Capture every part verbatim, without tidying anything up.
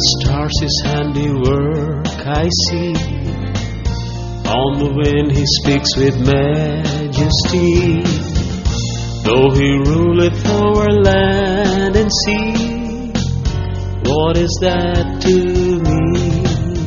stars His handiwork I see. On the wind He speaks with majesty. Though He ruleth over land and sea, what is that to me?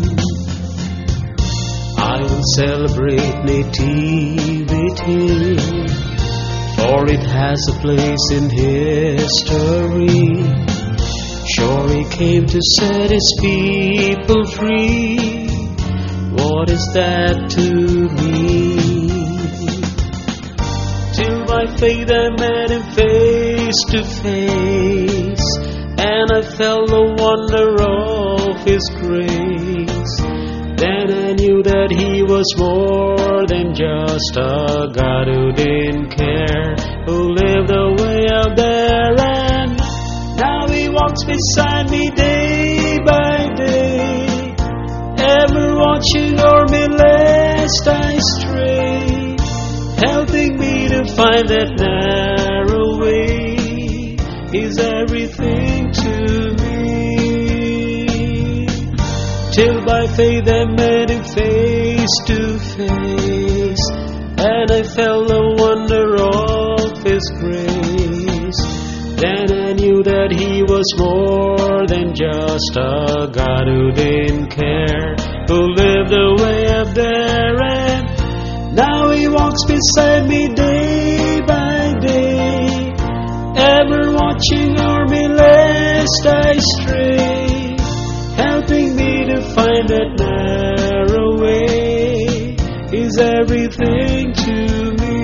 I will celebrate nativity, for it has a place in history. Sure He came to set His people free. What is that to me? Till by faith I met Him face to face, and I felt the wonder of His grace. Then I knew that He was more than just a God who didn't care, who lived away out there, and now He walks beside me day by day, ever watching o'er me lest I stray, helping me to find that narrow way. He's everything to me. Till by faith I met Him face to face, and I felt the wonder of His grace. Then I knew that He was more than just a God who didn't care, who lived away up there, and now He walks beside me day by day, ever watching o'er me lest I stray, helping me to find that narrow way. He's everything to me.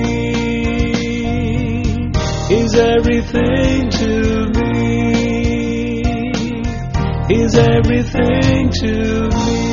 He's everything to me. He's everything to me.